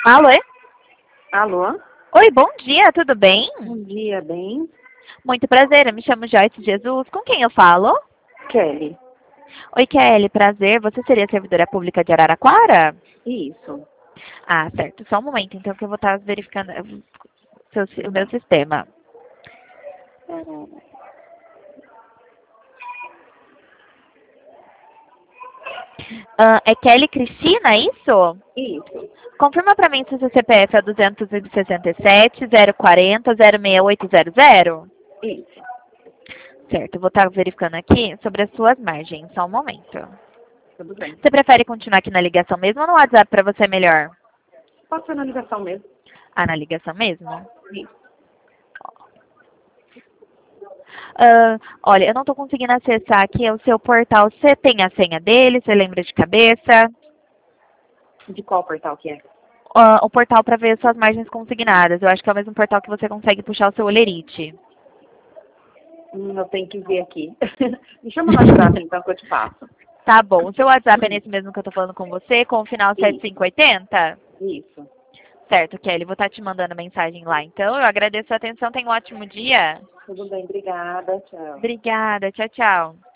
Alô? Alô? Oi, bom dia, tudo bem? Bom dia, bem? Muito prazer, eu me chamo Joyce Jesus. Com quem eu falo? Kelly. Oi, Kelly, prazer. Você seria servidora pública de Araraquara? Isso. Ah, certo. Só um momento, então, que eu vou estar verificando Tudo o meu bem. sistema. É Kelly Cristina, é isso? Isso. Confirma para mim se o seu CPF é 267 040 06800. Isso. Certo, eu vou estar verificando aqui sobre as suas margens. Só um momento. Tudo bem. Você prefere continuar aqui na ligação mesmo ou no WhatsApp para você é melhor? Pode ser na ligação mesmo? Ah, na ligação mesmo? Isso. Olha, eu não estou conseguindo acessar aqui o seu portal. Você tem a senha dele? Você lembra de cabeça? De qual portal que é? O portal para ver suas margens consignadas. Eu acho que é o mesmo portal que você consegue puxar o seu Olerite. Eu tenho que ver aqui. Me chama no WhatsApp então que eu te passo. Tá bom. O seu WhatsApp é nesse mesmo que eu estou falando com você, com o final Isso. 7580? Isso. Certo, Kelly. Vou estar te mandando mensagem lá. Então, eu agradeço a atenção. Tenha um ótimo dia. Tudo bem, obrigada. Tchau. Obrigada. Tchau, tchau.